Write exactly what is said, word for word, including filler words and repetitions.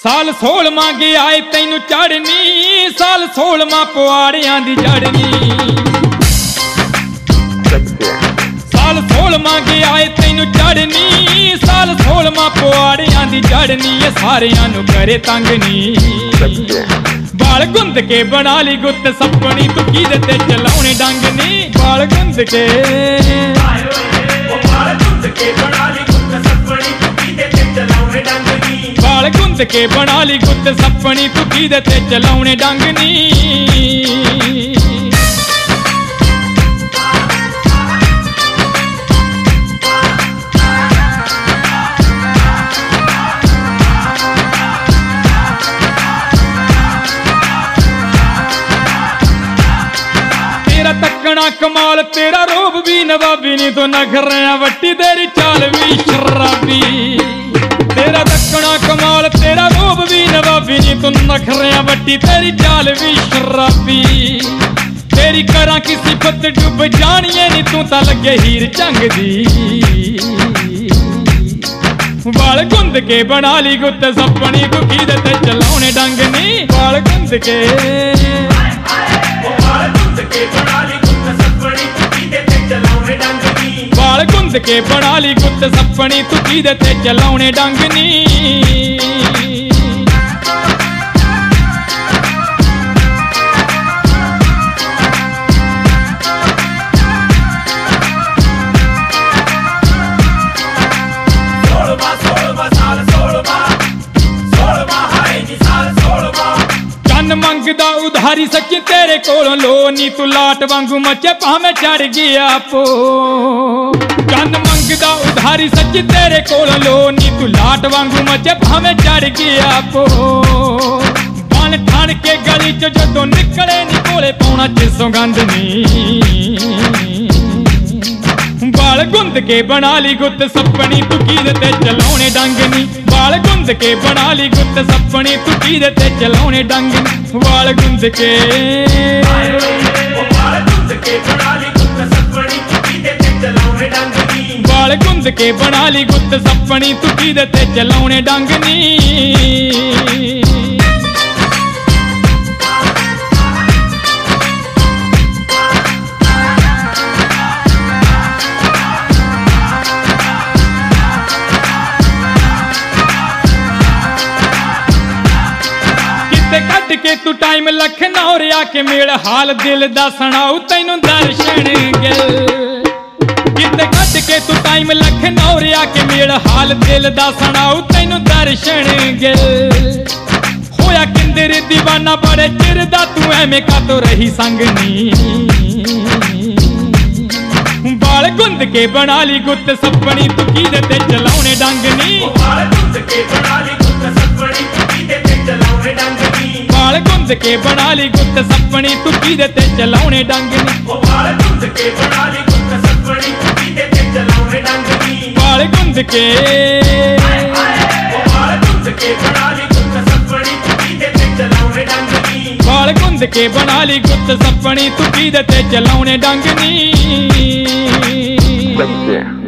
साल सोलवा गया है तैनू चढ़नी, साल सोलवा पुआड़ियां दी जड़नी। साल सोलवा गया है तैनू चढ़नी, साल सोलवा पुआड़ियां दी जड़नी। ये सारियां नू करे तंगनी, बाल गुंद के बना ली गुत्त सपनी। तू कीदे ते चलाउणे डंगनी, बाल गुंद के बाल गुंद के बना ली गुत्त सपनी। तू कीदे ते चलाउणे डंगनी। तेरा तकना कमाल, तेरा रूप भी नवाबी नी। तो नखरियां वट्टी तेरी चाल भी शराबी। तेरा तकना कमाल, तेरा रूप भी नवाबी नी। तू नखरियां वट्टी तेरी चाल भी शराबी। तेरी करा की सिफत डुब जानिए नी, तू तां लगे हीर चंग दी। बाल गुंद के बना ली गुत्त सपनी। तू कीदे ते चलाउणे डंगनी, बाल गुंद के बाल गुंद के बना ली गुत्त सपनी। तू कीदे ते चलाउणे डंगनी। मंगदा उधारी सच्ची तेरे कोलों लो नी। तू लाट वांगू मचे भावें चढ़ गया पो। चंद मंगदा उधारी सच्ची तेरे कोलों लो नी। तू लाट वांगू मचे भावें चढ़ गया पो। बन ठण के गली च जदों निकले नी, कोले पाउणा जिसों गंद नी। बाल गुंद के बना ली गुत्त सपनी। तू कीदे ते चलाउणे डंगनी, बाल गुंद के बना ली गुत्त सपनी। तू कीदे ते चलाउणे डंगनी, बाल गुंद के बाल गुंद के बना ली गुत्त सपनी। तू कीदे ते चलाउणे डंगनी, बाल गुंद के बना ली गुत्त सपनी। तू कीदे ते चलाउणे डंगनी। कट के तू टाइम लखनऊ आके मेरा हाल दिल दा सुनाऊ तैनू दर्शन गिल। किते कट के तू टाइम लखनऊ आके मेरा हाल दिल दा सुनाऊ तैनू दर्शन गिल। होया किंदर दीवाना बड़े चिर दा, तू एवें कातों रही संगनी। बाल गुंद के बना ली गुत्त सपनी। तू कीदे ते चलाउणे डंगनी, बाल गुंद के बना ली गुत्त सपनी। तू कीदे ते चलाउणे डंगनी, बाल गुंद के बना ली गुत्त सपनी। तू कीदे ते चलाउणे डंगनी, बाल गुंद के बना ली गुत्त सपनी। तू कीदे ते चलाउणे डंगनी, बाल गुंद के बाल गुंद के बना ली गुत्त सपनी। तू कीदे ते चलाउणे डंगनी, बाल गुंद के बना ली गुत्त सपनी। तू कीदे ते चलाउणे डंगनी।